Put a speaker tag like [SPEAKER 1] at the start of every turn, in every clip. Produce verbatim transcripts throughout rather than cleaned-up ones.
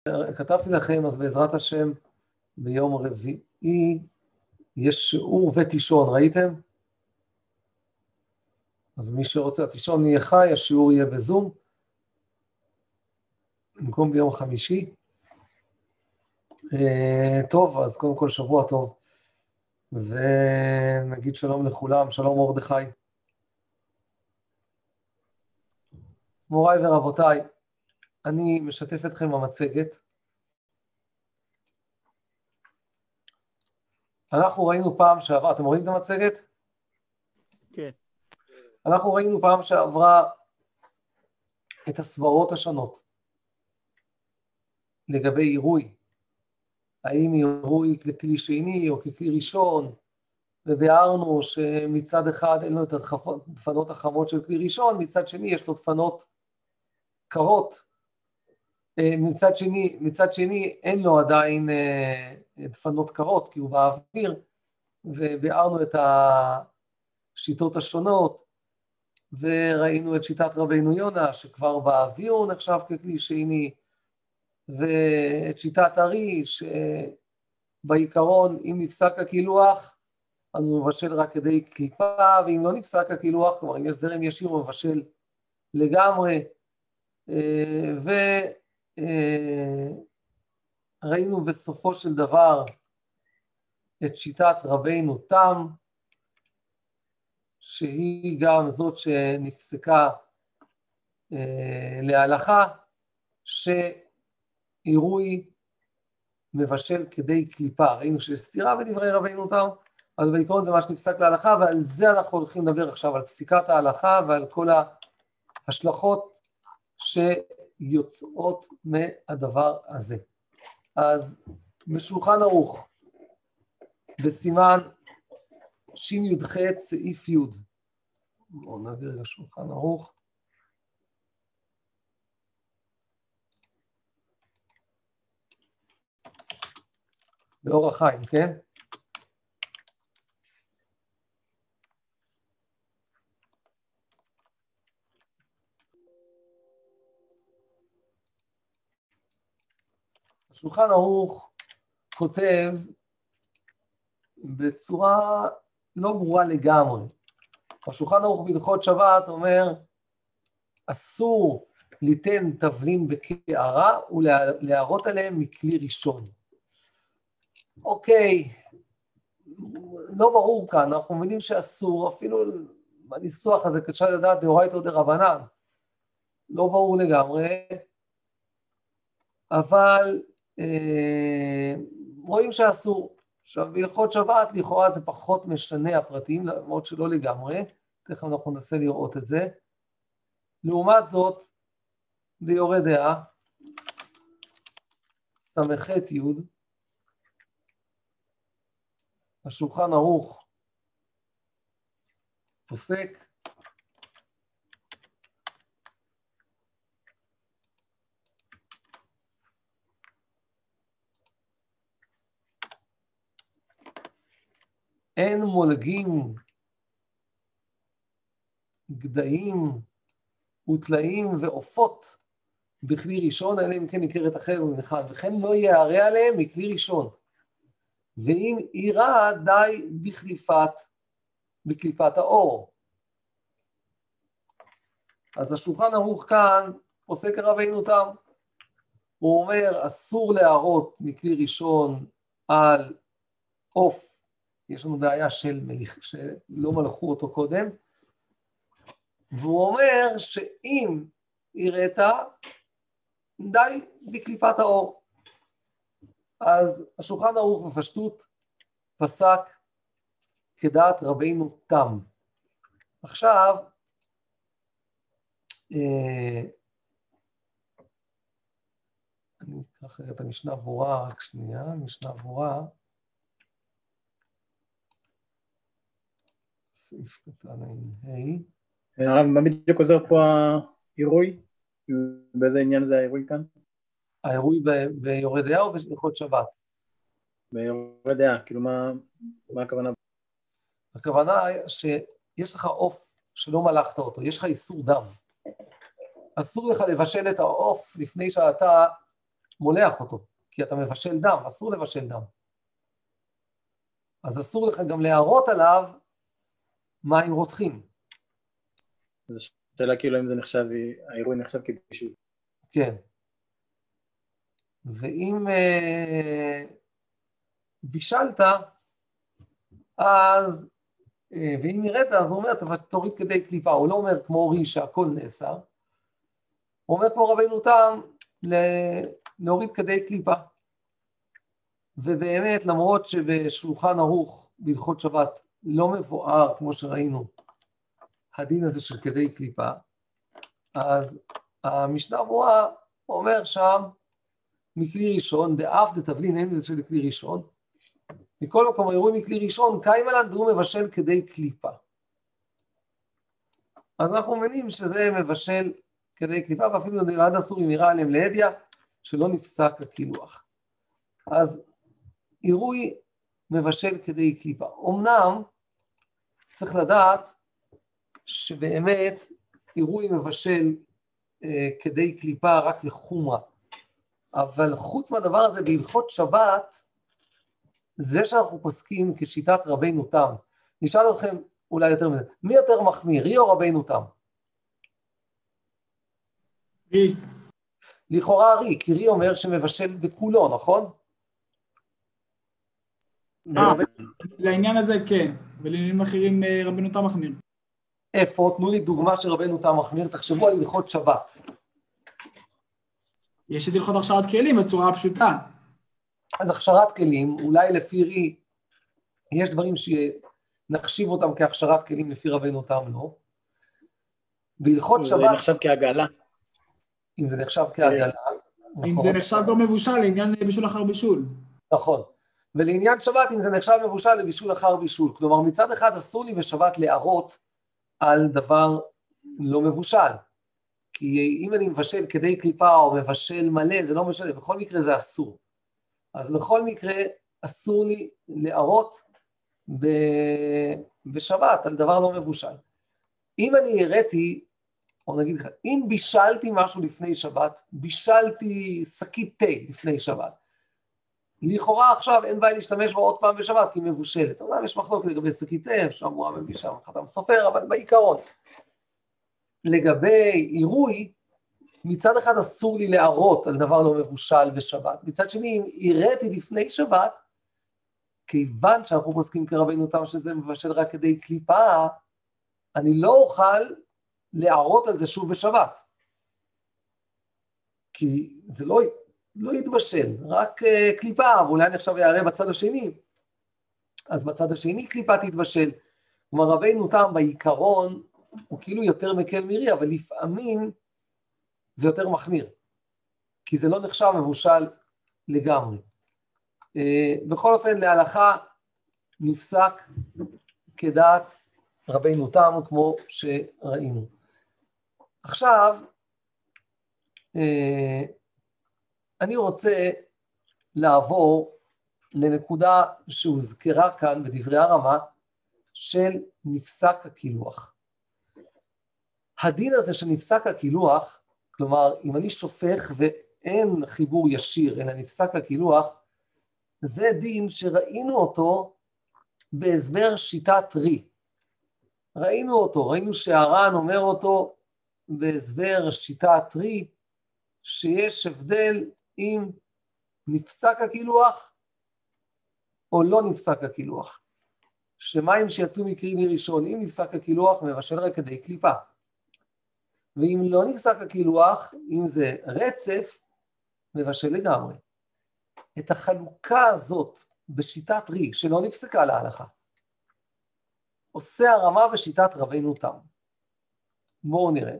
[SPEAKER 1] כתבתי לכם, אז בעזרת השם, ביום רביעי, יש שיעור ותישון, ראיתם? אז מי שרוצה, התישון יהיה חי, השיעור יהיה בזום, במקום ביום חמישי. טוב, אז קודם כל שבוע טוב, ונגיד שלום לכולם, שלום מרדכי. מוריי ורבותיי, אני משתף אתכם במצגת. אנחנו ראינו פעם שעברה, אתם רואים את המצגת?
[SPEAKER 2] כן.
[SPEAKER 1] אנחנו ראינו פעם שעברה את הסברות השונות לגבי עירוי. האם עירוי ככלי שני או ככלי ראשון, וביארנו שמצד אחד אין לו את הדפנות החמות של כלי ראשון, מצד שני יש לו דפנות קרות. מצד שני, מצד שני אין לו עדיין דפנות קרות, כי הוא באוויר, וביארנו את השיטות השונות, וראינו את שיטת רבינו יונה, שכבר באוויר הוא נחשב ככלי שני, ואת שיטת ארי, שבעיקרון אם נפסק הקילוח, אז הוא מבשל רק כדי קליפה, ואם לא נפסק הקילוח, כלומר אם יש זרם ישיר הוא מבשל לגמרי, וראינו בסופו של דבר את שיטת רבינו תם, שהיא גם זאת שנפסקה להלכה, שעירוי מבשל כדי קליפה. ראינו שיש סתירה בדברי רבינו תם, אבל בעיקרון זה מה שנפסק להלכה, ועל זה אנחנו הולכים לדבר עכשיו, על פסיקת ההלכה ועל כל ההשלכות שיוצאות מהדבר הזה. אז בשולחן ערוך, בסימן שי"ח סעיף י', בואו נעביר לשולחן ערוך. באור החיים, כן? השולחן ערוך כותב בצורה לא ברורה לגמרי. השולחן ערוך בהלכות שבת אומר, אסור ליתן תבלין בקערה ולהראות עליהם מכלי ראשון. אוקיי, לא ברור כאן, אנחנו מבינים שאסור, אפילו בניסוח הזה קשה לדעת דאורייתא דרבנן, לא ברור לגמרי, אבל אה, רואים שאסור. עכשיו, בהלכות שבת, לכאורה זה פחות משנה הפרטים, למרות שלא לגמרי, תכף אנחנו ננסה לראות את זה. לעומת זאת, ביורה דעה, סמ"ח י', השולחן ערוך פוסק, אין מולגים גדיים וטלאים ועופות בכלי ראשון, אלא אם כן ניכרת אחר ומנחת, וכן לא יערה עליהם מכלי ראשון. ואם עירה די בחליפת, בקליפת האור. אז השולחן ערוך כאן פוסק רבינו תם. הוא אומר, אסור להראות מכלי ראשון על עוף, יש לנו בעיה של מליח, שלא מלכו אותו קודם, והוא אומר שאם עירית, די בקליפת האור. אז השולחן ערוך בפשטות פסק כדעת רבינו תם. עכשיו, אה, אני אקח את המשנה ברורה, רק שנייה, משנה ברורה. סעיף קטן ה'.
[SPEAKER 2] הרב, מה בדיוק עוזר פה העירוי? באיזה עניין זה העירוי כאן?
[SPEAKER 1] העירוי ביורה דעה או בהלכות שבת?
[SPEAKER 2] ביורה דעה, כאילו מה, מה הכוונה?
[SPEAKER 1] הכוונה שיש לך עוף שלא מלכת אותו, יש לך איסור דם. אסור לך לבשל את העוף לפני שאתה מולח אותו, כי אתה מבשל דם, אסור לבשל דם. אז אסור לך גם להראות עליו מים רותחים.
[SPEAKER 2] זו שאלה כאילו אם זה נחשב, העירוי נחשב כבישול.
[SPEAKER 1] כן. ואם אה, בישלת, אז, אה, ואם ירדת, אז הוא אומר, תוריד כדי קליפה. הוא לא אומר כמו רי שהכל נאסר. הוא אומר כמו רבינו תם, להוריד כדי קליפה. ובאמת, למרות שבשולחן ערוך, בהלכות שבת, לא מבואר, כמו שראינו, הדין הזה של כדי קליפה, אז המשנה ברורה אומר שם, מכלי ראשון, דאף דתבלין, אין לזה של כלי ראשון, מכל מקום העירוי מכלי ראשון, קיימלן דהוא מבשל כדי קליפה. אז אנחנו מבינים שזה מבשל כדי קליפה, ואפילו עד אסור אם יראה עליהם להדיה, שלא נפסק הקילוח. אז עירוי מבשל כדי קליפה. אמנם צריך לדעת שבאמת עירוי מבשל אה, כדי קליפה רק לחומרה. אבל חוץ מהדבר הזה בהלכות שבת, זה שאנחנו פוסקים כשיטת רבינו תם. נשאל אתכם אולי יותר מזה, מי יותר מחמיר, רי או רבינו תם?
[SPEAKER 3] רי.
[SPEAKER 1] לכאורה רי, כי רי אומר שמבשל בכולו, נכון?
[SPEAKER 3] אה, לעניין הזה כן, ולעניינים אחרים רבינו תם מחמיר.
[SPEAKER 1] איפה? תנו לי דוגמה שרבינו תם מחמיר, תחשבו על הלכות שבת.
[SPEAKER 3] יש את הלכות הכשרת כלים בצורה פשוטה.
[SPEAKER 1] אז הכשרת כלים, אולי לפי רי, יש דברים שנחשיב אותם כהכשרת כלים לפי רבינו תם, לא? בהלכות שבת...
[SPEAKER 2] זה נחשב כעגלה.
[SPEAKER 1] אם זה נחשב כעגלה.
[SPEAKER 3] אם זה נחשב גם מבושל לעניין בישול אחר בישול.
[SPEAKER 1] נכון. ולעניין שבת, אם זה נחשב מבושל לבישול אחר בישול. כלומר, מצד אחד אסור לי בשבת להראות על דבר לא מבושל. כי אם אני מבשל כדי קליפה או מבשל מלא, זה לא משנה, בכל מקרה זה אסור. אז בכל מקרה אסור לי להראות ב... בשבת על דבר לא מבושל. אם אני הראיתי, או נגיד לך, אם בישלתי משהו לפני שבת, בישלתי שקית תה לפני שבת, לכאורה עכשיו אין בעיה להשתמש בו עוד פעם בשבת, כי היא מבושלת. אומנם יש מחלוקת לגבי שקית תה, שאמורה מבישל חתם סופר, אבל בעיקרון. לגבי עירוי, מצד אחד אסור לי להראות על דבר לא מבושל בשבת. מצד שני, אם הראיתי לפני שבת, כיוון שאנחנו פוסקים כרבינו תם שזה מבשל רק כדי קליפה, אני לא אוכל להראות על זה שוב בשבת. כי זה לא, לא יתבשל, רק uh, קליפה, ואולי אני עכשיו יערה בצד השני. אז בצד השני קליפה תתבשל. כלומר, רבינו תם בעיקרון, הוא כאילו יותר מקל מירי, אבל לפעמים זה יותר מחמיר. כי זה לא נחשב מבושל לגמרי. Uh, בכל אופן, להלכה נפסק כדעת רבינו תם, כמו שראינו. עכשיו, uh, אני רוצה לעבור לנקודה שהוזכרה כאן בדברי הרמה של נפסק הקילוח. הדין הזה של נפסק הקילוח, כלומר, אם אני שופך ואין חיבור ישיר אלא נפסק הקילוח, זה דין שראינו אותו בהסבר שיטת רי. ראינו אותו, ראינו שהר"ן אומר אותו בהסבר שיטת רי, שיש הבדל אם נפסק הקילוח או לא נפסק הקילוח. שמים שיצאו מקריני ראשון, אם נפסק הקילוח, מבשל רק כדי קליפה. ואם לא נפסק הקילוח, אם זה רצף, מבשל לגמרי. את החלוקה הזאת בשיטת רי, שלא נפסקה להלכה, עושה הרמה בשיטת רבינו תם. בואו נראה.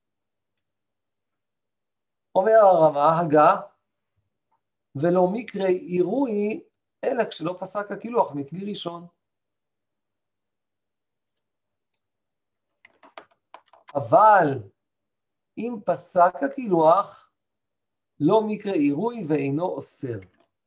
[SPEAKER 1] אומר הרמה, הגה, ולא מקרה עירוי, אלא כשלא פסק הקילוח מכלי ראשון. אבל אם פסק הקילוח, לא מקרה עירוי ואינו אוסר.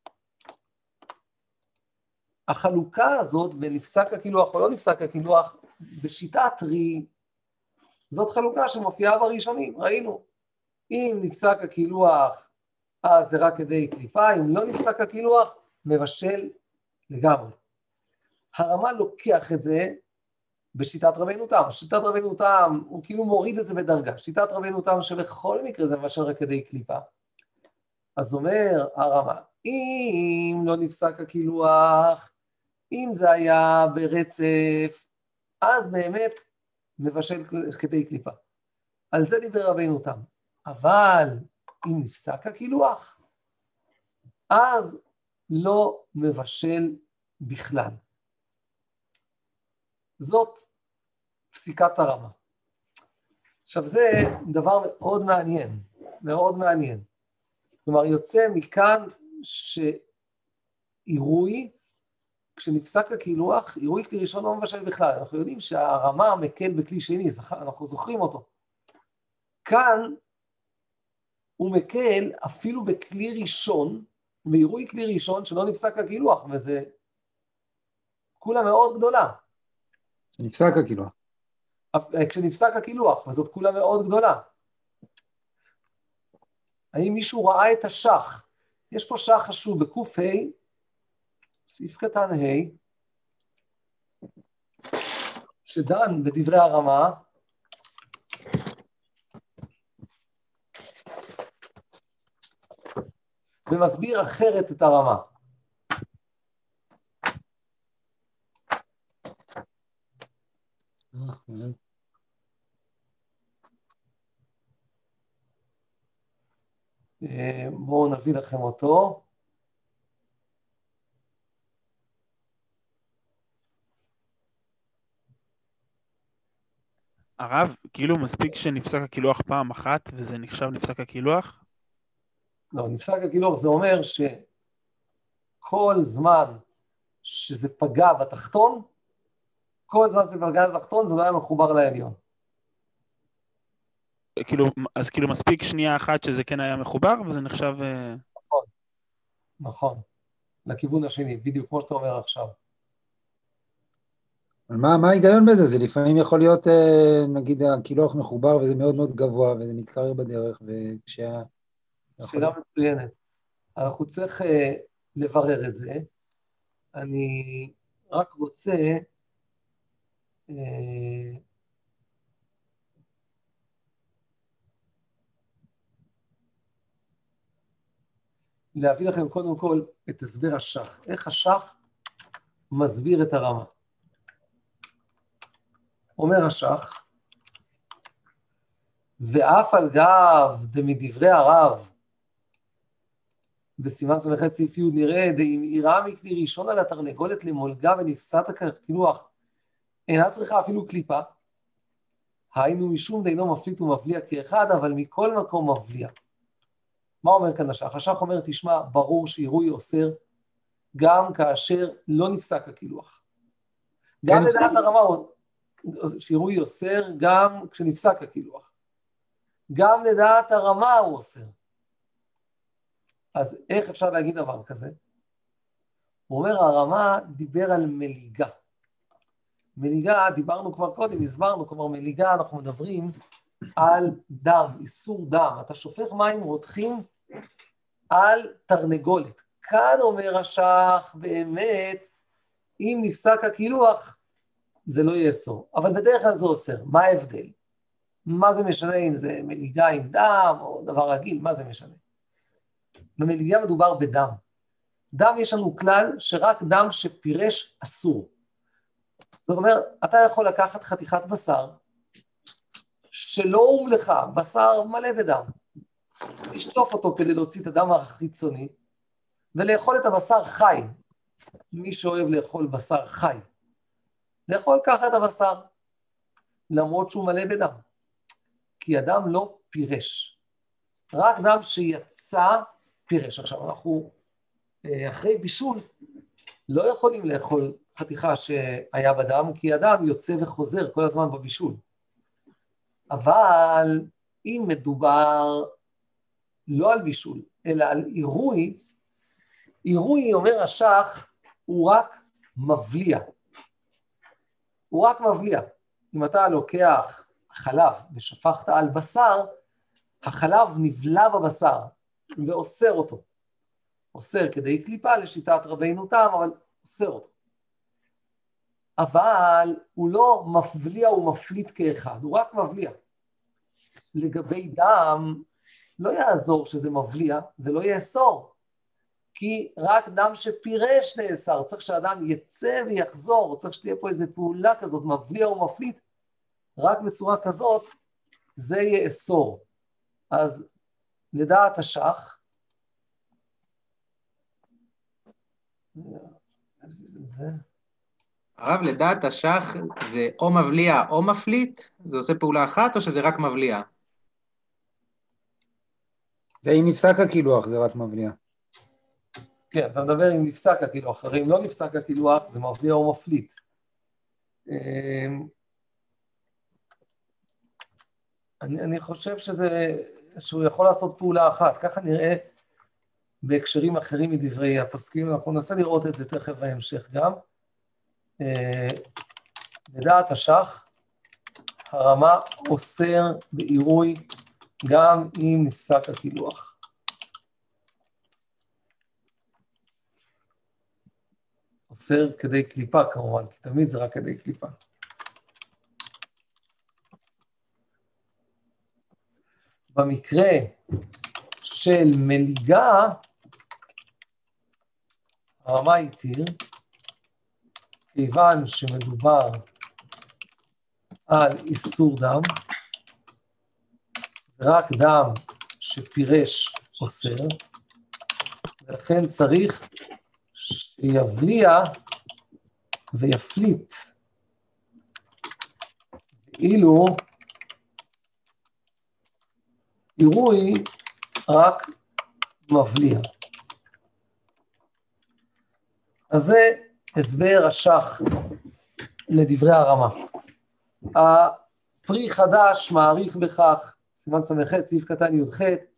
[SPEAKER 1] החלוקה הזאת בין נפסק הקילוח או לא נפסק הקילוח, בשיטת רי, זאת חלוקה שמופיעה בראשונים, ראינו. אם נפסק הקילוח אז זה רק כדי קליפה, אם לא נפסק הקילוח, מבשל לגמרי. הרמה לוקח את זה בשיטת רבינו תם. שיטת רבינו תם, הוא כאילו מוריד את זה בדרגה. שיטת רבינו תם שבכל מקרה זה מבשל רק כדי קליפה. אז אומר הרמה, אם לא נפסק הקילוח, אם זה היה ברצף, אז באמת מבשל כדי קליפה. על זה דיבר רבינו תם. אבל אם נפסק הקילוח, אז לא מבשל בכלל. זאת פסיקת הרמה. עכשיו זה דבר מאוד מעניין, מאוד מעניין. כלומר יוצא מכאן שעירוי, כשנפסק הקילוח, עירוי כלי ראשון לא מבשל בכלל. אנחנו יודעים שהרמה מקל בכלי שני, אנחנו זוכרים אותו. כאן הוא מקל אפילו בכלי ראשון, בעירוי כלי ראשון שלא נפסק הקילוח, וזה כולה מאוד גדולה.
[SPEAKER 4] כשנפסק הקילוח.
[SPEAKER 1] כשנפסק הקילוח, וזאת כולה מאוד גדולה. האם מישהו ראה את השח? יש פה שח חשוב בקוף ה', סעיף קטן ה', שדן בדברי הרמה, ומסביר אחרת את הרמה. בואו נביא לכם אותו.
[SPEAKER 5] הרב, כאילו מספיק שנפסק הקילוח פעם אחת, וזה נחשב נפסק הקילוח?
[SPEAKER 1] לא, נפסק הקילוח זה אומר שכל זמן שזה פגע בתחתון, כל זמן שזה פגע בתחתון זה לא היה מחובר לעליון.
[SPEAKER 5] כאילו, אז כאילו מספיק שנייה אחת שזה כן היה מחובר, וזה נחשב...
[SPEAKER 1] נכון, נכון, לכיוון השני, בדיוק כמו שאתה אומר עכשיו.
[SPEAKER 4] אבל מה, מה ההיגיון בזה? זה לפעמים יכול להיות, נגיד, הקילוח מחובר וזה מאוד מאוד גבוה, וזה מתקרר בדרך, וכשה...
[SPEAKER 1] שאלה מצוינת. אנחנו צריך uh, לברר את זה. אני רק רוצה... Uh, להביא לכם קודם כל את הסבר השח. איך השח מסביר את הרמה. אומר השח, ואף על גב דמדברי הרב, בסימן סמכת סעיף י' נראה, דאם אירה מכלי ראשון על התרנגולת למולגה ונפסת הקילוח, אינה צריכה אפילו קליפה, היינו משום דינו מפליט ומבליע כאחד, אבל מכל מקום מבליע. מה אומר כאן השח? השח אומר, תשמע, ברור שעירוי אוסר, גם כאשר לא נפסק הקילוח. גם לדעת הרמה, שעירוי אוסר גם כשנפסק הקילוח. גם לדעת הרמה הוא אוסר. אז איך אפשר להגיד דבר כזה? הוא אומר, הרמה דיבר על מליגה. מליגה, דיברנו כבר קודם, הסברנו, כלומר מליגה, אנחנו מדברים על דם, איסור דם. אתה שופך מים רותחים על תרנגולת. כאן אומר השח, באמת, אם נפסק הקילוח, זה לא יאסור. אבל בדרך כלל זה אוסר. מה ההבדל? מה זה משנה אם זה מליגה עם דם או דבר רגיל? מה זה משנה? במליגה מדובר בדם. דם יש לנו כלל שרק דם שפירש אסור. זאת אומרת, אתה יכול לקחת חתיכת בשר, שלא הומלך, בשר מלא בדם, לשטוף אותו כדי להוציא את הדם החיצוני, ולאכול את הבשר חי. מי שאוהב לאכול בשר חי, לאכול ככה את הבשר, למרות שהוא מלא בדם. כי הדם לא פירש. רק דם שיצא פירש. עכשיו אנחנו, אחרי בישול, לא יכולים לאכול חתיכה שהיה בדם, כי הדם יוצא וחוזר כל הזמן בבישול. אבל אם מדובר לא על בישול, אלא על עירוי, עירוי, אומר השח, הוא רק מבליע. הוא רק מבליע. אם אתה לוקח חלב ושפכת על בשר, החלב נבלע בבשר. ואוסר אותו. אוסר כדי קליפה לשיטת רבינו תם, אבל אוסר אותו. אבל הוא לא מבליע ומפליט כאחד, הוא רק מבליע. לגבי דם, לא יעזור שזה מבליע, זה לא יאסור. כי רק דם שפירש נאסר, צריך שהאדם יצא ויחזור, צריך שתהיה פה איזו פעולה כזאת, מבליע ומפליט, רק בצורה כזאת, זה יאסור. אז לדעת השח, זה...
[SPEAKER 6] הרב, לדעת השח זה או מבליע או מפליט? זה עושה פעולה אחת או שזה רק מבליע?
[SPEAKER 4] זה אם נפסק הקילוח, זה רק מבליע.
[SPEAKER 1] כן, אתה מדבר אם נפסק הקילוח, הרי אם לא נפסק הקילוח, זה מבליע או מפליט. אני, אני חושב שזה, שהוא יכול לעשות פעולה אחת, ככה נראה בהקשרים אחרים מדברי הפוסקים, אנחנו ננסה לראות את זה תכף בהמשך גם. לדעת השח, הרמה אוסר בעירוי גם אם נפסק הקילוח. אוסר כדי קליפה כמובן, כי תמיד זה רק כדי קליפה. במקרה של מליגה, הרמה התיר, כיוון שמדובר על איסור דם, רק דם שפירש אוסר, ולכן צריך שיבליע ויפליט, ואילו עירוי רק מבליע. אז זה הסבר השח לדברי הרמה. הפרי חדש מעריך בכך, סימן סמ"ח, סעיף קטן י"ח,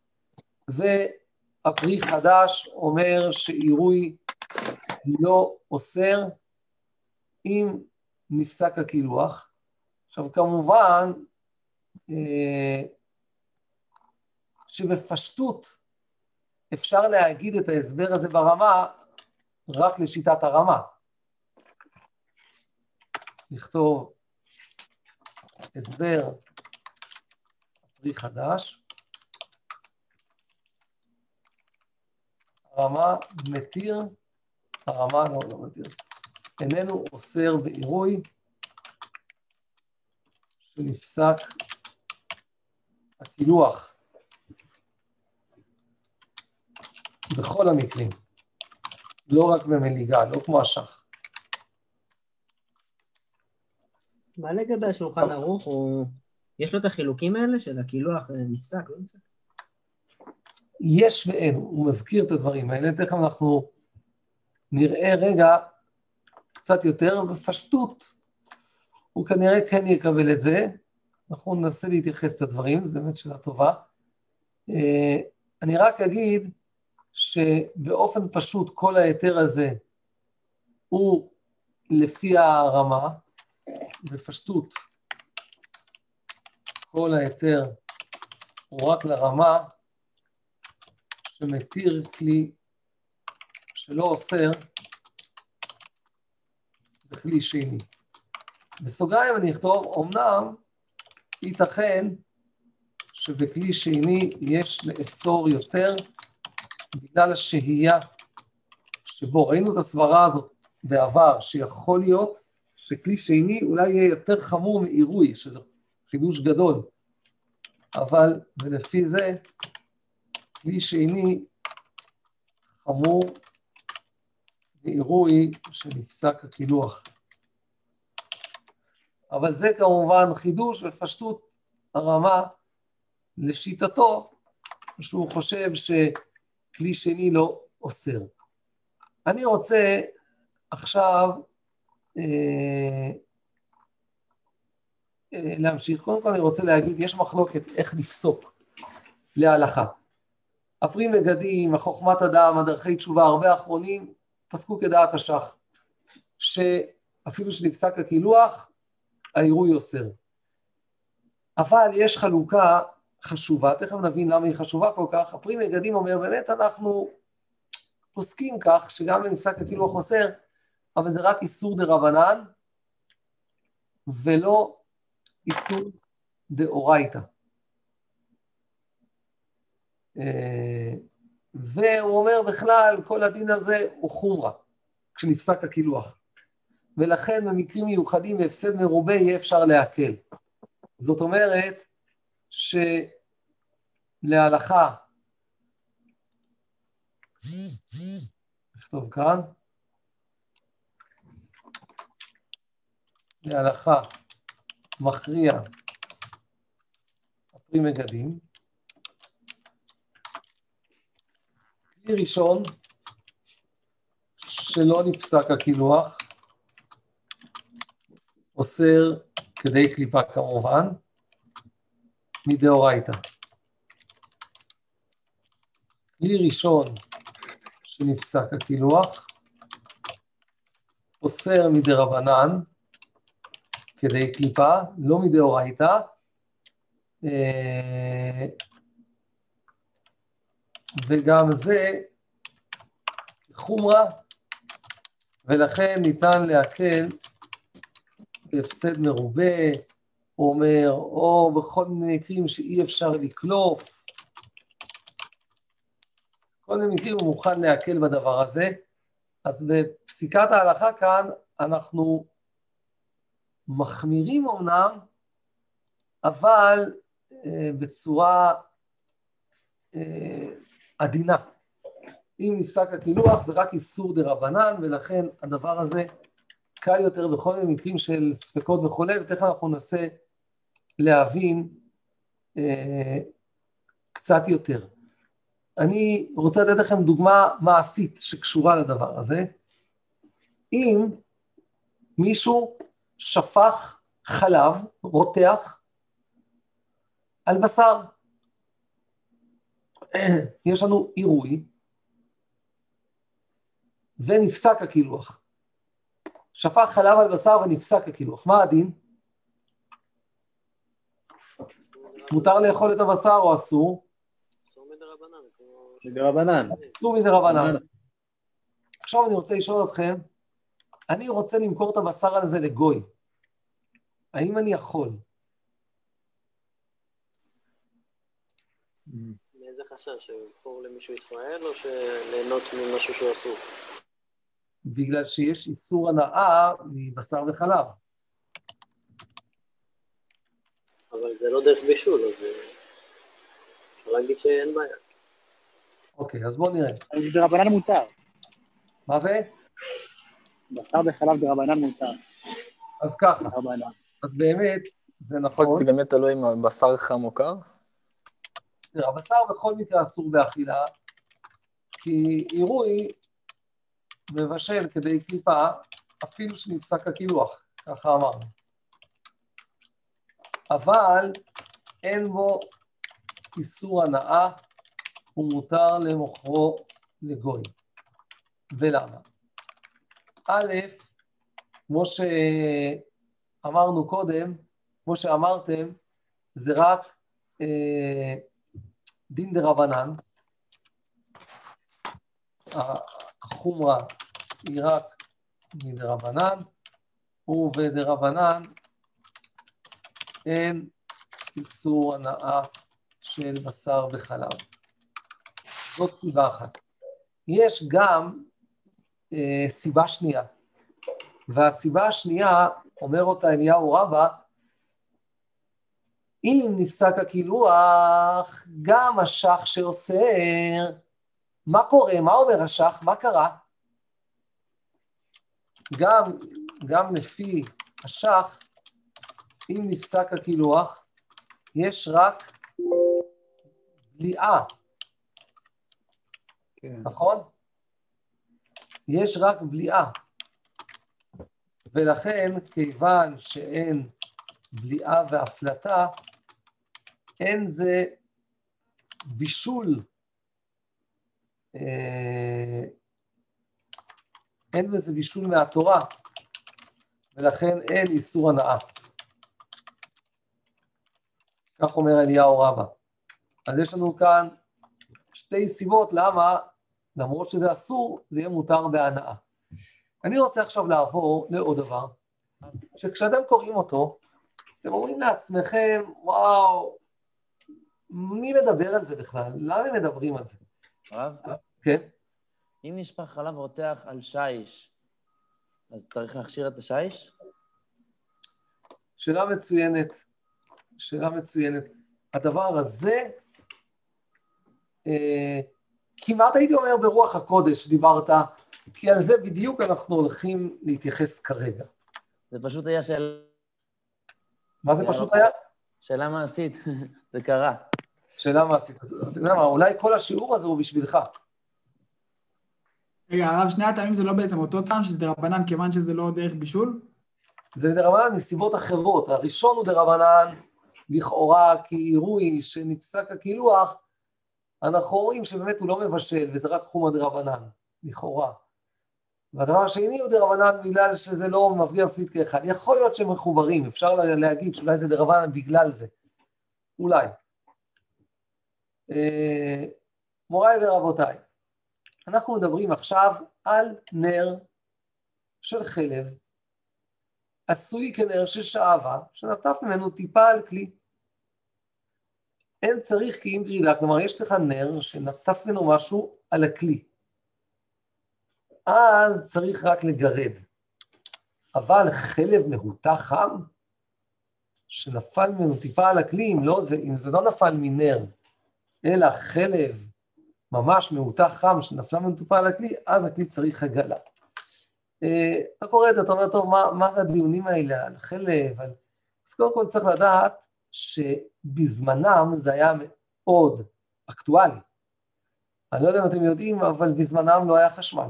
[SPEAKER 1] והפרי חדש אומר שעירוי לא אוסר אם נפסק הקילוח. עכשיו כמובן שבפשטות אפשר להגיד את ההסבר הזה ברמה רק לשיטת הרמה. נכתוב הסבר פרי חדש, הרמה מתיר, הרמה לא, לא מתיר, איננו אוסר בעירוי שנפסק הקילוח בכל המקרים, לא רק במליגה, לא כמו השח.
[SPEAKER 7] מה לגבי השולחן ערוך, או יש לו את החילוקים האלה של הקילוח נפסק, לא נפסק?
[SPEAKER 1] יש ואין, הוא מזכיר את הדברים האלה, תכף אנחנו נראה רגע קצת יותר בפשטות, הוא כנראה כן יקבל את זה, אנחנו ננסה להתייחס את הדברים, זו באמת שאלה טובה. אני רק אגיד שבאופן פשוט כל ההיתר הזה הוא לפי הרמה, בפשטות כל ההיתר הוא רק לרמה שמתיר כלי שלא אוסר בכלי שני. בסוגריים אני אכתוב, אמנם ייתכן שבכלי שני יש לאסור יותר בגלל השהייה שבו ראינו את הסברה הזאת בעבר, שיכול להיות שכלי שני אולי יהיה יותר חמור מעירוי, שזה חידוש גדול, אבל ולפי זה כלי שני חמור מעירוי שנפסק הקילוח. אבל זה כמובן חידוש בפשטות הרמה לשיטתו, שהוא חושב שכלי שני לא אוסר. אני רוצה עכשיו אה, אה, להמשיך. קודם כל אני רוצה להגיד, יש מחלוקת איך לפסוק להלכה. הפרי מגדים, החוכמת אדם, הדרכי תשובה, הרבה אחרונים, פסקו כדעת השח, שאפילו שנפסק הקילוח, העירוי אוסר. אבל יש חלוקה חשובה, תכף נבין למה היא חשובה כל כך. הפרי מגדים אומר, באמת אנחנו פוסקים כך, שגם בנפסק הקילוח חוסר, אבל זה רק איסור דרבנן, ולא איסור דאורייתא. והוא אומר בכלל, כל הדין הזה הוא חומרה, כשנפסק הקילוח. ולכן במקרים מיוחדים והפסד מרובה יהיה אפשר להקל. זאת אומרת שלהלכה, נכתוב כאן, להלכה מכריע הפרי מגדים, כלי ראשון שלא נפסק הקילוח, אוסר כדי קליפה כמובן, מדאורייתא. כלי ראשון שנפסק הקילוח, אוסר מדרבנן, כדי קליפה, לא מדאורייתא, וגם זה חומרה, ולכן ניתן להקל בהפסד מרובה, הוא אומר, או בכל מיני מקרים שאי אפשר לקלוף, כל מיני מקרים הוא מוכן להקל בדבר הזה. אז בפסיקת ההלכה כאן אנחנו מחמירים אמנם, אבל אה, בצורה אה, עדינה. אם נפסק הקילוח זה רק איסור דרבנן, ולכן הדבר הזה קל יותר בכל מיני מקרים של ספקות וכו', ותכף אנחנו ננסה להבין אה, קצת יותר. אני רוצה לתת לכם דוגמה מעשית שקשורה לדבר הזה. אם מישהו שפך חלב, רותח, על בשר, יש לנו עירוי, ונפסק הקילוח. שפך חלב על בשר ונפסק הקילוח. מה הדין? מותר לאכול את הבשר או אסור?
[SPEAKER 8] אסור מדרבנן.
[SPEAKER 2] מדרבנן.
[SPEAKER 1] אסור מדרבנן. עכשיו אני רוצה לשאול אתכם, אני רוצה למכור את הבשר הזה לגוי. האם אני יכול?
[SPEAKER 8] מאיזה חשש? שמכור למישהו ישראל או שליהנות ממשהו שהוא אסור?
[SPEAKER 1] בגלל שיש איסור הנאה מבשר וחלב.
[SPEAKER 8] אבל זה לא דרך בישול, אז אפשר להגיד שאין בעיה.
[SPEAKER 1] אוקיי, אז בואו נראה.
[SPEAKER 2] אז דרבנן מותר.
[SPEAKER 1] מה זה?
[SPEAKER 2] בשר וחלב דרבנן מותר.
[SPEAKER 1] אז ככה.
[SPEAKER 2] דרבנן.
[SPEAKER 1] אז באמת, זה נכון.
[SPEAKER 9] זה באמת תלוי אם הבשר חם או קר?
[SPEAKER 1] תראה, הבשר בכל מקרה אסור באכילה, כי עירוי מבשל כדי קליפה, אפילו שנפסק הקילוח, ככה אמרנו. אבל אין בו איסור הנאה, הוא מותר למוכרו לגוי. ולמה? א', כמו שאמרנו קודם, כמו שאמרתם, זה רק אה, דין דרבנן, החומרה היא רק מדרבנן, ובדרבנן אין איסור הנאה של בשר וחלב. זאת סיבה אחת. יש גם אה, סיבה שנייה, והסיבה השנייה, אומר אותה אליהו רבא, אם נפסק הקילוח, גם השח שאוסר, מה קורה? מה אומר השח? מה קרה? גם, גם לפי השח, אם נפסק הקילוח, יש רק בליעה. כן. נכון? יש רק בליעה. ולכן, כיוון שאין בליעה והפלטה, אין זה בישול, אין בזה בישול מהתורה, ולכן אין איסור הנאה. כך אומר אליהו רבא. אז יש לנו כאן שתי סיבות למה, למרות שזה אסור, זה יהיה מותר בהנאה. אני רוצה עכשיו לעבור לעוד דבר, שכשאתם קוראים אותו, אתם אומרים לעצמכם, וואו, מי מדבר על זה בכלל? למה הם מדברים על זה?
[SPEAKER 10] הרב?
[SPEAKER 1] כן?
[SPEAKER 10] אם נשפך חלב רותח על שיש, אז צריך להכשיר את השיש?
[SPEAKER 1] שאלה מצוינת, שאלה מצוינת. הדבר הזה, אה, כמעט הייתי אומר ברוח הקודש דיברת, כי על זה בדיוק אנחנו הולכים להתייחס כרגע.
[SPEAKER 10] זה פשוט היה שאלה...
[SPEAKER 1] מה זה פשוט היה?
[SPEAKER 10] שאלה מעשית, זה קרה.
[SPEAKER 1] שאלה מעשית. אתה יודע מה, אולי כל השיעור הזה הוא בשבילך.
[SPEAKER 3] רגע, הרב, שני הטעמים זה לא בעצם אותו טעם, שזה דרבנן, כיוון שזה לא דרך בישול?
[SPEAKER 1] זה דרבנן מסיבות אחרות. הראשון הוא דרבנן, לכאורה כעירוי שנפסק הקילוח, אנחנו רואים שבאמת הוא לא מבשל, וזה רק חומא דרבנן, לכאורה. והדבר השני הוא דרבנן בגלל שזה לא מבדיל מפליט כאחד. יכול להיות שהם מחוברים, אפשר להגיד שאולי זה דרבנן בגלל זה. אולי. אה, מוריי ורבותיי, אנחנו מדברים עכשיו על נר של חלב, עשוי כנר של שעווה, שנטף ממנו טיפה על כלי. אין צריך כי אם גרידה, כלומר יש לך נר שנטף ממנו משהו על הכלי. אז צריך רק לגרד. אבל חלב מהותח חם, שנפל ממנו טיפה על הכלי, אם, לא, זה, אם זה לא נפל מנר, אלא חלב ממש מהותח חם, שנפלה ממנו טיפה על הכלי, אז הכלי צריך הגלה. אתה קורא את זה, אתה אומר, טוב, מה, מה זה הדיונים האלה על חלב? על... אז קודם כל צריך לדעת שבזמנם זה היה מאוד אקטואלי. אני לא יודע אם אתם יודעים, אבל בזמנם לא היה חשמל.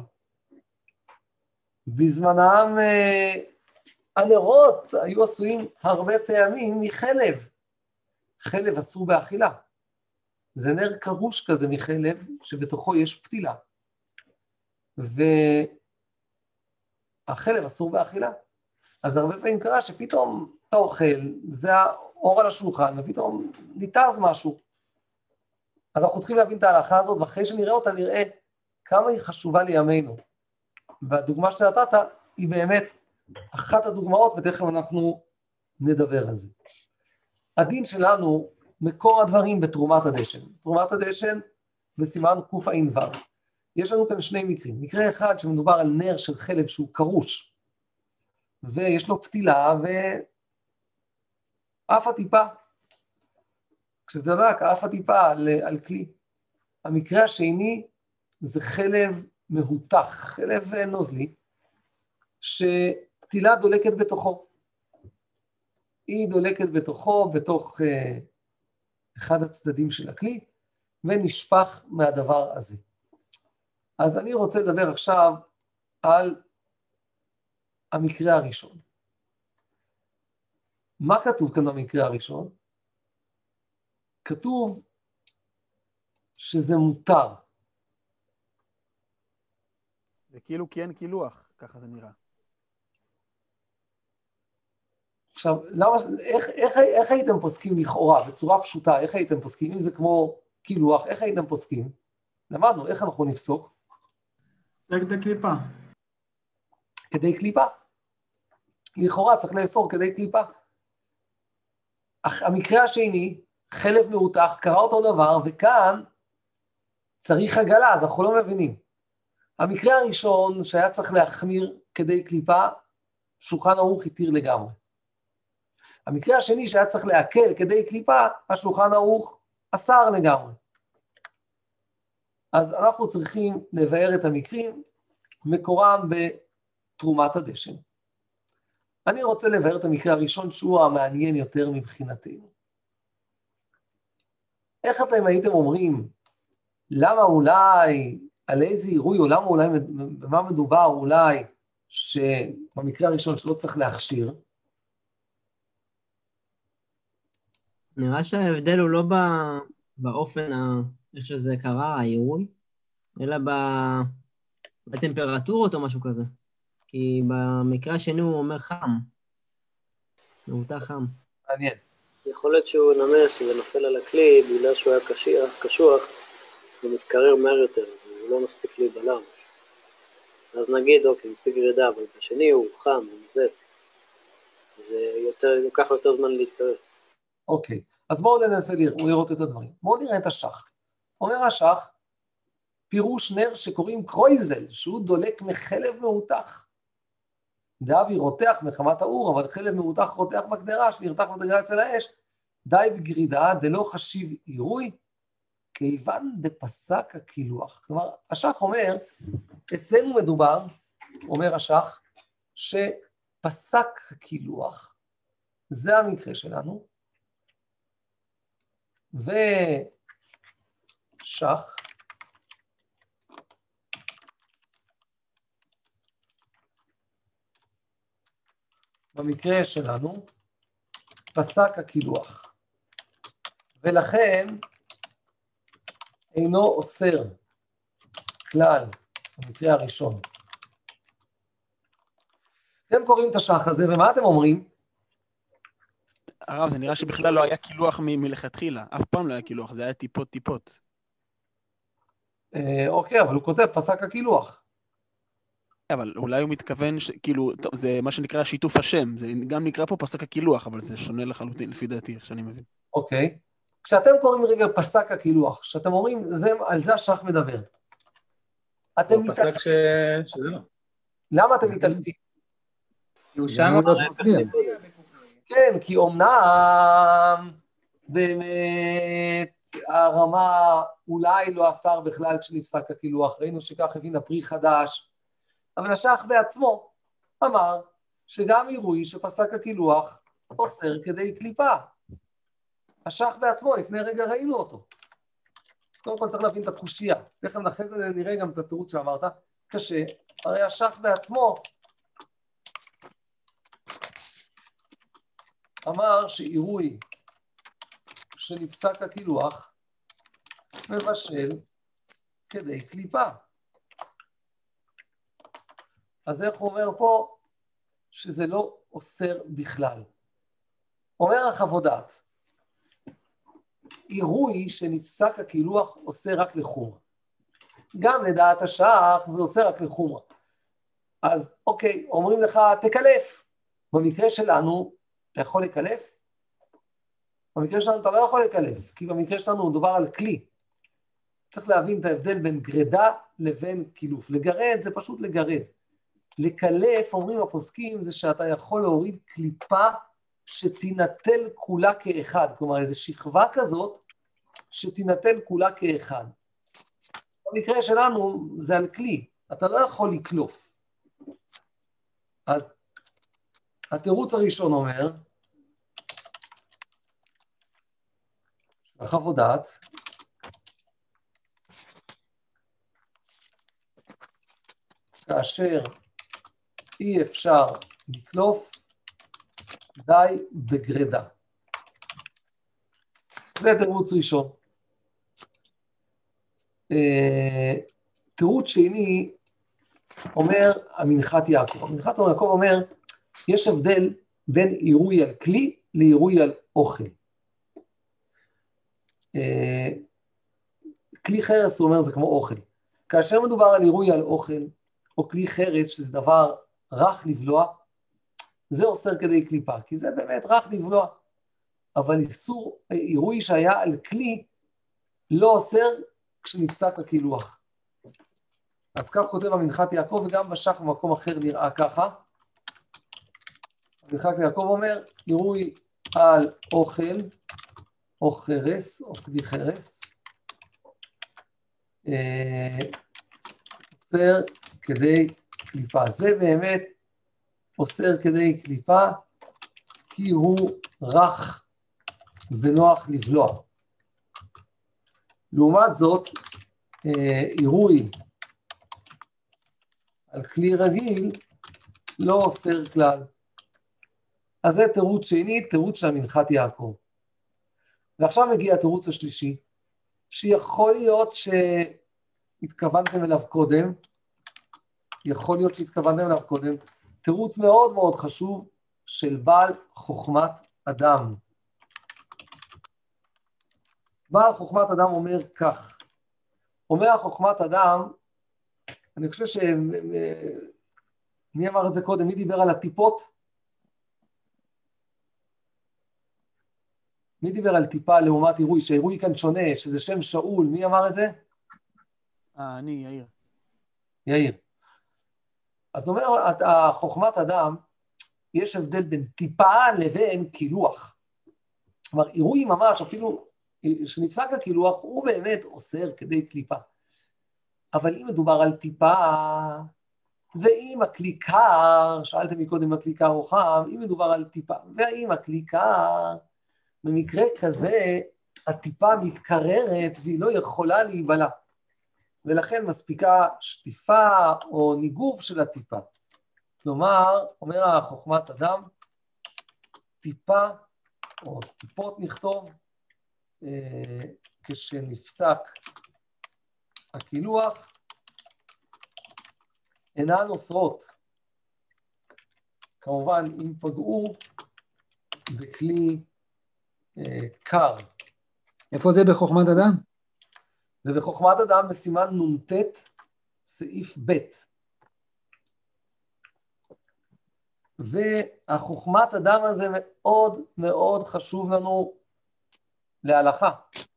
[SPEAKER 1] בזמנם אה, הנרות היו עשויים הרבה פעמים מחלב. חלב אסור באכילה. זה נר קרוש כזה מחלב, שבתוכו יש פתילה. והחלב אסור באכילה. אז הרבה פעמים קרה שפתאום אתה אוכל, זה האור על השולחן, ופתאום ניתז משהו. אז אנחנו צריכים להבין את ההלכה הזאת, ואחרי שנראה אותה, נראה כמה היא חשובה לימינו. והדוגמה שנתת היא באמת אחת הדוגמאות, ותכף אנחנו נדבר על זה. הדין שלנו, מקור הדברים בתרומת הדשן. תרומת הדשן בסימן קע"ו. יש לנו כאן שני מקרים. מקרה אחד שמדובר על נר של חלב שהוא קרוש, ויש לו פתילה ואף הטיפה. כשזה דלק, אף הטיפה על, על כלי. המקרה השני זה חלב מהותח, חלב נוזלי, שפתילה דולקת בתוכו. היא דולקת בתוכו, בתוך uh, אחד הצדדים של הכלי, ונשפך מהדבר הזה. אז אני רוצה לדבר עכשיו על המקרה הראשון. מה כתוב כאן במקרה הראשון? כתוב שזה מותר.
[SPEAKER 5] זה כאילו כי אין קילוח, ככה זה נראה.
[SPEAKER 1] עכשיו, למה, איך, איך, איך הייתם פוסקים לכאורה, בצורה פשוטה, איך הייתם פוסקים? אם זה כמו קילוח, איך הייתם פוסקים? למדנו, איך אנחנו נפסוק?
[SPEAKER 3] כדי קליפה.
[SPEAKER 1] כדי קליפה. לכאורה צריך לאסור כדי קליפה. אך המקרה השני, חלב מהותח, קרה אותו דבר, וכאן צריך הגלה, אז אנחנו לא מבינים. המקרה הראשון שהיה צריך להחמיר כדי קליפה, שולחן ערוך התיר לגמרי. המקרה השני שהיה צריך להקל כדי קליפה, השולחן ערוך אסר לגמרי. אז אנחנו צריכים לבאר את המקרים, מקורם בתרומת הדשן. אני רוצה לבאר את המקרה הראשון, שהוא המעניין יותר מבחינתנו. איך אתם הייתם אומרים, למה אולי, על איזה עירוי, או למה אולי, במה מדובר אולי, שבמקרה הראשון שלא צריך להכשיר?
[SPEAKER 7] נראה שההבדל הוא לא באופן, איך שזה קרה, העירוי, אלא בטמפרטורות או משהו כזה. כי במקרה השני הוא אומר חם. מהותח חם.
[SPEAKER 1] מעניין.
[SPEAKER 8] יכול להיות שהוא נמס ונופל על הכלי, בגלל שהוא היה קשיח, קשוח, הוא מתקרר מהר יותר, הוא לא מספיק לי בלם. אז נגיד, אוקיי, מספיק גרידה, אבל בשני הוא חם, הוא מוזל. זה יותר, לוקח יותר זמן להתקרר.
[SPEAKER 1] אוקיי, אז בואו ננסה לראות את הדברים. בואו נראה את השח. אומר השח, פירוש נר שקוראים קרויזל, שהוא דולק מחלב מאותח. דאבי רותח מחמת האור, אבל חלב מאותח רותח בקדרה, שנרתח בקדרה אצל האש, די בגרידה, דלא חשיב עירוי, כיוון דפסק הקילוח. כלומר, השח אומר, אצלנו מדובר, אומר השח, שפסק הקילוח, זה המקרה שלנו, ושח, במקרה שלנו, פסק הקילוח, ולכן אינו אוסר כלל, במקרה הראשון. אתם קוראים את השח הזה, ומה אתם אומרים?
[SPEAKER 5] הרב, זה נראה שבכלל לא היה קילוח מ- מלכתחילה, אף פעם לא היה קילוח, זה היה טיפות טיפות.
[SPEAKER 1] אה, אוקיי, אבל הוא כותב, פסק הקילוח.
[SPEAKER 5] אבל אולי הוא מתכוון, ש... כאילו, טוב, זה מה שנקרא שיתוף השם, זה גם נקרא פה פסק הקילוח, אבל זה שונה לחלוטין, לפי דעתי, איך שאני מבין.
[SPEAKER 1] אוקיי. כשאתם קוראים רגע פסק הקילוח, כשאתם אומרים, זה, על זה השח מדבר. אתם
[SPEAKER 2] הוא פסק ש... שזה לא.
[SPEAKER 1] למה אתם מתעלמים?
[SPEAKER 6] הוא
[SPEAKER 4] זה
[SPEAKER 6] שם
[SPEAKER 4] אמור להיות מפריע.
[SPEAKER 1] כן, כי אומנם באמת הרמה אולי לא אסר בכלל כשנפסק הקילוח, ראינו שכך הבין הפרי חדש, אבל השח בעצמו אמר שגם עירוי שפסק הקילוח אוסר כדי קליפה. השח בעצמו, לפני רגע ראינו אותו. אז קודם כל צריך להבין את הקושייה. תכף אחרי זה נראה גם את התירוץ שאמרת. קשה, הרי השח בעצמו אמר שעירוי שנפסק הקילוח מבשל כדי קליפה. אז איך הוא אומר פה שזה לא אוסר בכלל? אומר החוות דעת, עירוי שנפסק הקילוח עושה רק לחומרה. גם לדעת השח זה עושה רק לחומרה. אז אוקיי, אומרים לך תקלף. במקרה שלנו אתה יכול לקלף? במקרה שלנו אתה לא יכול לקלף, כי במקרה שלנו מדובר על כלי. צריך להבין את ההבדל בין גרדה לבין קילוף. לגרד זה פשוט לגרד. לקלף, אומרים הפוסקים, זה שאתה יכול להוריד קליפה שתינטל כולה כאחד. כלומר, איזו שכבה כזאת שתינטל כולה כאחד. במקרה שלנו זה על כלי. אתה לא יכול לקלוף. אז התירוץ הראשון אומר, חוות דעת, כאשר אי אפשר לקלוף, די בגרדה. זה תירוץ ראשון. תירוץ שני אומר המנחת יעקב. המנחת יעקב אומר, יש הבדל בין עירוי על כלי לעירוי על אוכל. כלי חרס, הוא אומר, זה כמו אוכל. כאשר מדובר על עירוי על אוכל, או כלי חרס, שזה דבר רך לבלוע, זה אוסר כדי קליפה, כי זה באמת רך לבלוע. אבל איסור, עירוי שהיה על כלי, לא אוסר כשנפסק הקילוח. אז כך כותב המנחת יעקב, וגם בשח במקום אחר נראה ככה. המנחת יעקב אומר, עירוי על אוכל, או חרס, או כלי חרס, אוסר כדי קליפה. זה באמת אוסר כדי קליפה, כי הוא רך ונוח לבלוע. לעומת זאת, עירוי על כלי רגיל לא אוסר כלל. אז זה תירוץ שני, תירוץ של המנחת יעקב. ועכשיו מגיע התירוץ השלישי, שיכול להיות שהתכוונתם אליו קודם, יכול להיות שהתכוונתם אליו קודם, תירוץ מאוד מאוד חשוב של בעל חוכמת אדם. בעל חוכמת אדם אומר כך, אומר חוכמת אדם, אני חושב ש... מי אמר את זה קודם? מי דיבר על הטיפות? מי דיבר על טיפה לעומת עירוי, שעירוי כאן שונה, שזה שם שאול, מי אמר את זה?
[SPEAKER 5] אה, אני, יאיר.
[SPEAKER 1] יאיר. אז אומר, החוכמת אדם, יש הבדל בין טיפה לבין קילוח. כלומר, עירוי ממש, אפילו שנפסק הקילוח, הוא באמת אוסר כדי קליפה. אבל אם מדובר על טיפה, ואם הכלי קר, שאלתם מקודם אם הכלי קר או חם, אם מדובר על טיפה, ואם הכלי קר, במקרה כזה, הטיפה מתקררת והיא לא יכולה להיבלע. ולכן מספיקה שטיפה או ניגוב של הטיפה. כלומר, אומר החוכמת אדם, טיפה או טיפות נכתוב, אה, כשנפסק הקילוח, אינן אוסרות. כמובן, אם פגעו בכלי אה, קר.
[SPEAKER 4] איפה זה בחוכמת אדם?
[SPEAKER 1] זה בחוכמת אדם בסימן נ"ט, סעיף ב'. והחוכמת אדם הזה מאוד מאוד חשוב לנו להלכה.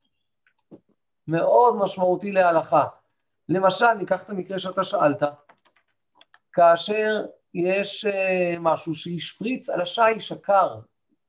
[SPEAKER 1] מאוד משמעותי להלכה. למשל, ניקח את המקרה שאתה שאלת, כאשר יש uh, משהו שישפריץ על השיש הקר.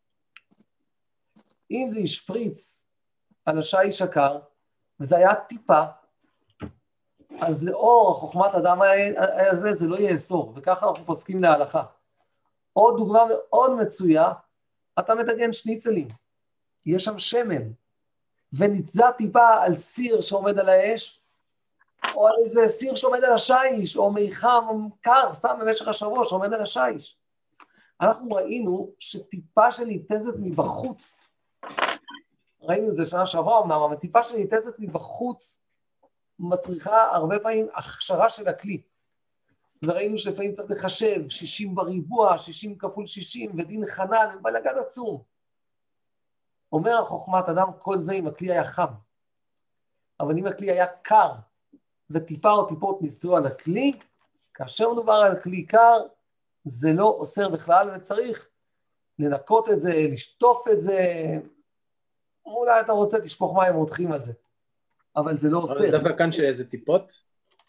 [SPEAKER 1] אם זה ישפריץ על השיש הקר, וזה היה טיפה, אז לאור החוכמת אדם הזה זה לא יאסור, וככה אנחנו פוסקים להלכה. עוד דוגמה מאוד מצויה, אתה מדגן שניצלים, יש שם שמן, וניצזה טיפה על סיר שעומד על האש, או על איזה סיר שעומד על השיש, או מיחם קר, סתם במשך השבוע שעומד על השיש. אנחנו ראינו שטיפה שניתזת מבחוץ, ראינו את זה שנה שעברה אמנם, אבל טיפה שניתזת מבחוץ, מצריכה הרבה פעמים הכשרה של הכלי. וראינו שלפעמים צריך לחשב שישים בריבוע, שישים כפול שישים, ודין חנן, ובלגן עצום. אומר החוכמת אדם, כל זה אם הכלי היה חם. אבל אם הכלי היה קר, וטיפה או טיפות ניסו על הכלי, כאשר מדובר על כלי קר, זה לא אוסר בכלל, וצריך לנקות את זה, לשטוף את זה, אולי אתה רוצה תשפוך מים רותחים על זה, אבל זה לא אוסר.
[SPEAKER 2] זה דווקא כאן של איזה טיפות?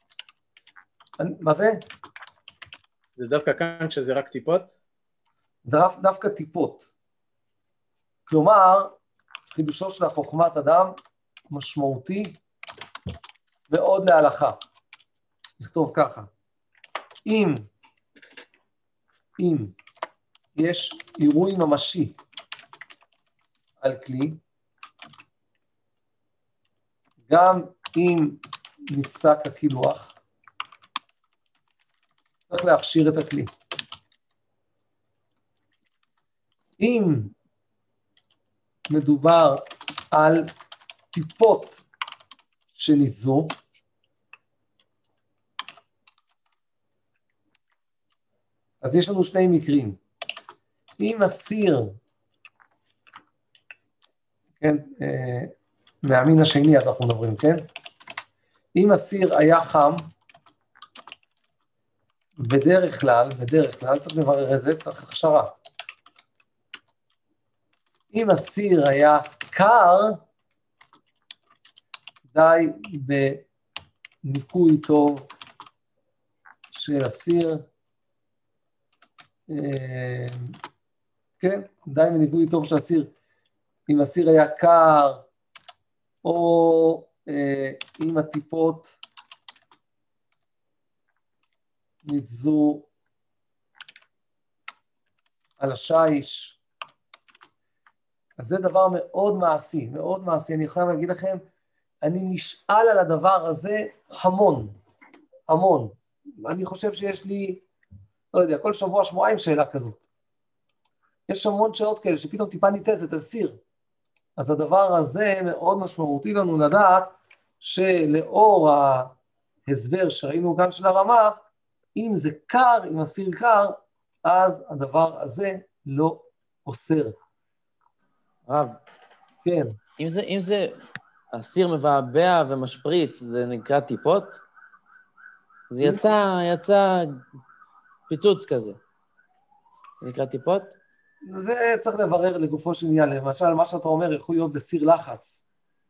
[SPEAKER 1] מה זה?
[SPEAKER 2] זה דווקא כאן שזה רק טיפות?
[SPEAKER 1] זה דווקא טיפות. כלומר, חידושו של החוכמת אדם משמעותי מאוד להלכה. נכתוב ככה, אם, אם יש עירוי ממשי על כלי, גם אם נפסק הקילוח, צריך להכשיר את הכלי. אם מדובר על טיפות שניתזו, אז יש לנו שני מקרים. אם הסיר, כן, אה, מהמין השני אנחנו מדברים, כן? אם הסיר היה חם, בדרך כלל, בדרך כלל, צריך לברר את זה, צריך הכשרה. אם הסיר היה קר, די בניקוי טוב של הסיר, כן, די בניקוי טוב של הסיר. אם הסיר היה קר, או אם הטיפות ניתזו על השיש, אז זה דבר מאוד מעשי, מאוד מעשי. אני יכול להגיד לכם, אני נשאל על הדבר הזה המון, המון. אני חושב שיש לי, לא יודע, כל שבוע שבועיים שאלה כזאת. יש המון שאלות כאלה שפתאום טיפה ניתזת על סיר. אז הדבר הזה מאוד משמעותי לנו לדעת שלאור ההסבר שראינו כאן של הרמה, אם זה קר, אם הסיר קר, אז הדבר הזה לא אוסר.
[SPEAKER 10] רב,
[SPEAKER 1] כן.
[SPEAKER 10] אם זה, אם זה הסיר מבעבע ומשפריץ, זה נקרא טיפות? זה יצא, יצא פיצוץ כזה. זה נקרא טיפות?
[SPEAKER 1] זה צריך לברר לגופו של עניין. למשל, מה שאתה אומר יכול להיות בסיר לחץ.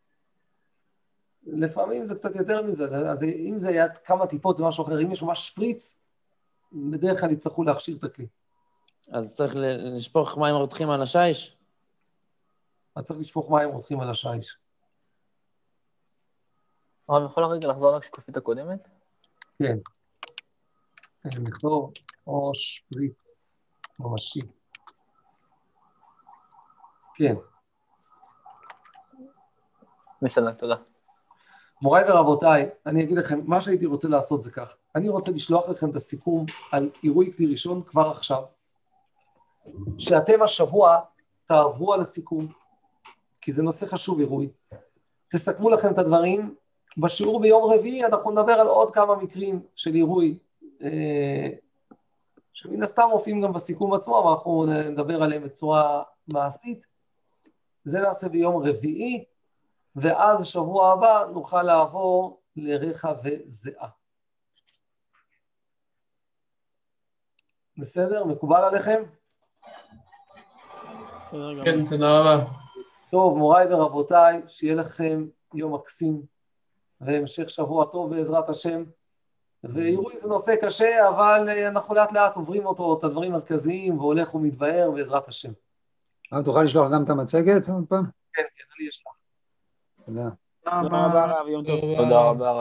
[SPEAKER 1] לפעמים זה קצת יותר מזה, אז אם זה היה כמה טיפות זה משהו אחר, אם יש ממש שפריץ, בדרך כלל יצטרכו להכשיר את הכלי.
[SPEAKER 10] אז צריך לשפוך מים רותחים על השיש?
[SPEAKER 1] אז צריך לשפוך מים רותחים על השיש.
[SPEAKER 9] הרב, יכול רגע לחזור לשקופית הקודמת?
[SPEAKER 1] כן. נכתוב או שפריץ ממשי. כן.
[SPEAKER 9] בסדר, תודה.
[SPEAKER 1] מוריי ורבותיי, אני אגיד לכם, מה שהייתי רוצה לעשות זה כך. אני רוצה לשלוח לכם את הסיכום על עירוי כלי ראשון כבר עכשיו. שאתם השבוע תעברו על הסיכום, כי זה נושא חשוב עירוי. תסכמו לכם את הדברים. בשיעור ביום רביעי אנחנו נדבר על עוד כמה מקרים של עירוי, שמן הסתם מופיעים גם בסיכום עצמו, אבל אנחנו נדבר עליהם בצורה מעשית. זה נעשה ביום רביעי, ואז שבוע הבא נוכל לעבור לרחב וזיעה. בסדר? מקובל עליכם?
[SPEAKER 3] כן, תודה רבה.
[SPEAKER 1] טוב, מוריי ורבותיי, שיהיה לכם יום מקסים, והמשך שבוע טוב בעזרת השם. ועירוי זה נושא קשה, אבל אנחנו לאט לאט עוברים אותו, את הדברים המרכזיים, והולך ומתבהר בעזרת השם.
[SPEAKER 4] אבל תוכל לשלוח גם את המצגת עוד פעם?
[SPEAKER 1] כן, כן, אני אשלח.
[SPEAKER 4] תודה.
[SPEAKER 5] תודה רבה, רב, יום טוב.
[SPEAKER 9] תודה רבה.